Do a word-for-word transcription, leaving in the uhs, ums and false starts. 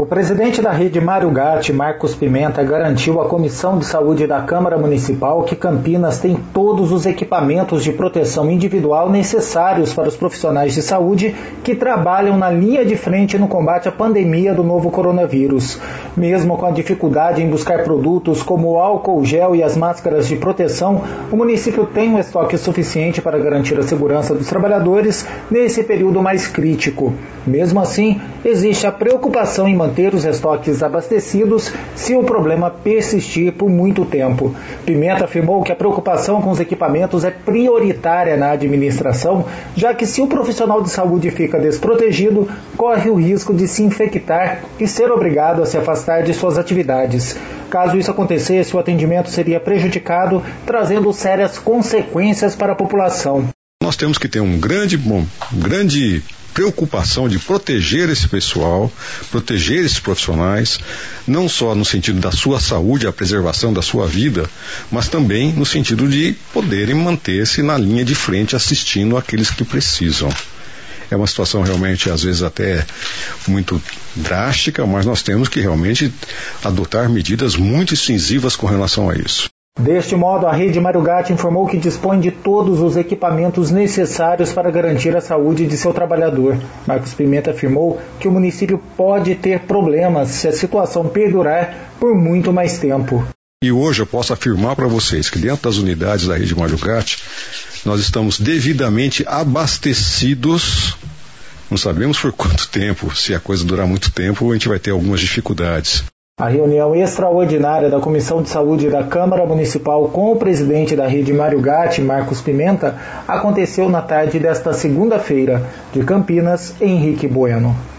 O presidente da rede Mário Gatti, Marcos Pimenta, garantiu à Comissão de Saúde da Câmara Municipal que Campinas tem todos os equipamentos de proteção individual necessários para os profissionais de saúde que trabalham na linha de frente no combate à pandemia do novo coronavírus. Mesmo com a dificuldade em buscar produtos como o álcool gel e as máscaras de proteção, o município tem um estoque suficiente para garantir a segurança dos trabalhadores nesse período mais crítico. Mesmo assim, existe a preocupação em manter os estoques abastecidos se o problema persistir por muito tempo. Pimenta afirmou que a preocupação com os equipamentos é prioritária na administração, já que se o profissional de saúde fica desprotegido, corre o risco de se infectar e ser obrigado a se afastar de suas atividades. Caso isso acontecesse, o atendimento seria prejudicado, trazendo sérias consequências para a população. Nós temos que ter um grande, bom, grande preocupação de proteger esse pessoal, proteger esses profissionais, não só no sentido da sua saúde, a preservação da sua vida, mas também no sentido de poderem manter-se na linha de frente assistindo àqueles que precisam. É uma situação realmente, às vezes, até muito drástica, mas nós temos que realmente adotar medidas muito incisivas com relação a isso. Deste modo, a rede Mário Gatti informou que dispõe de todos os equipamentos necessários para garantir a saúde de seu trabalhador. Marcos Pimenta afirmou que o município pode ter problemas se a situação perdurar por muito mais tempo. E hoje eu posso afirmar para vocês que dentro das unidades da rede Mário Gatti, nós estamos devidamente abastecidos. Não sabemos por quanto tempo, se a coisa durar muito tempo, a gente vai ter algumas dificuldades. A reunião extraordinária da Comissão de Saúde da Câmara Municipal com o presidente da rede Mário Gatti, Marcos Pimenta, aconteceu na tarde desta segunda-feira. De Campinas, Henrique Bueno.